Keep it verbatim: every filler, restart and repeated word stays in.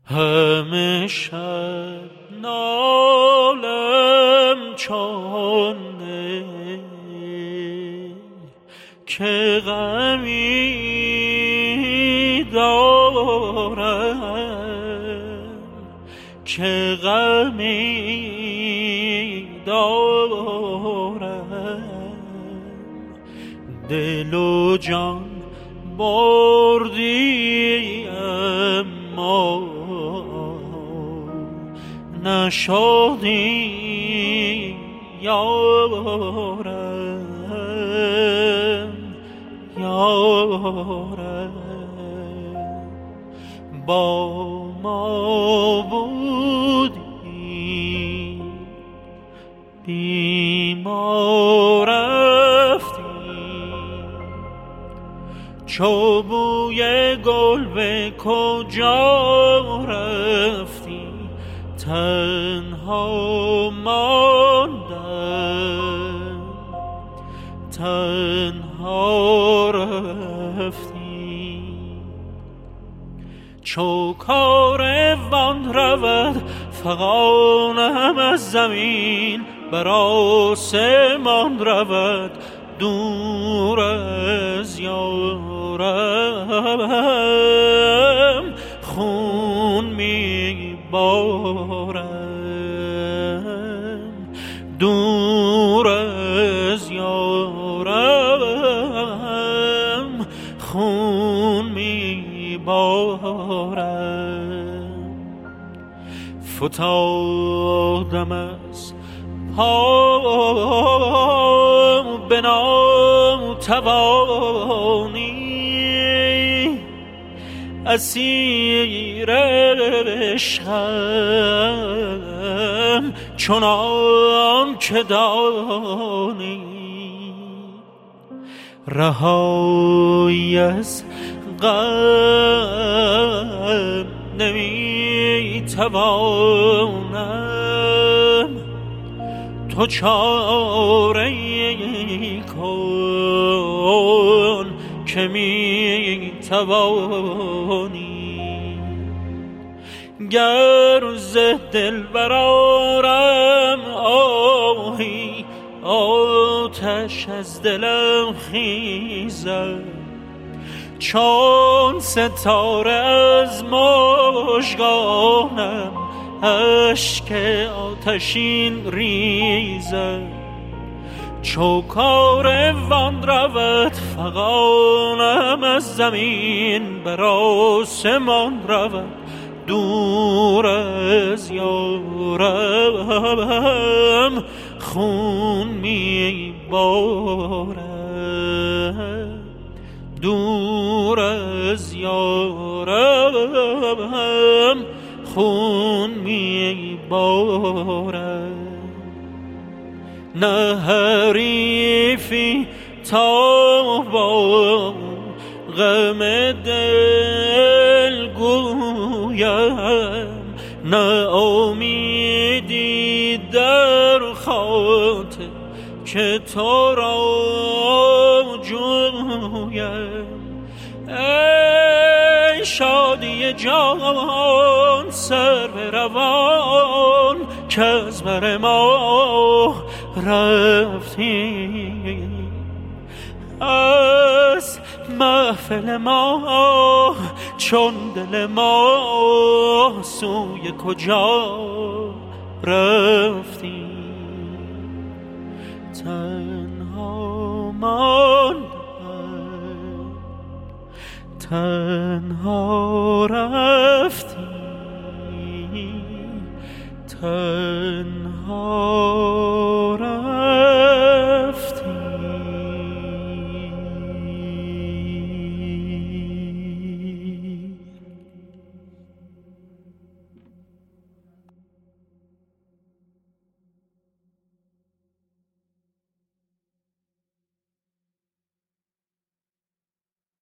همه شب نالم چون که غمی دارم که غمی دارم دل و جان بردی اما نشدی یارم یارم با ما بودی بی ما رفتی چو بوی گل به کجا رفتی تنها ماندم تنها رفتی چو کاروان رود فغانم از زمین بر آسمان رود دور از یارم خون می بارم دور از یارم خون می بارم فتادم از پا به ناتوانی اسیر عشقم چنان که دانی رهایی از غم نمی توانم تو چاره کن که می توانی گر ز دل برآرم آهی آتش از دلم خیزد چون ستاره از مژگانم اشک آتشین ریزد چو کاروان رود فغانم از زمین بر آسمان رود دور از یارم خون می بارم دور از یارم خون می بارم نه حریفی تا با غم دل گویم نه امیدی در خاطر که تو را جویم ای شادی جان سر به روان که از بر ما رفتی از محفل ما چون دل ما سوی کجا رفتی تنها ماندم تنها رفتی تنها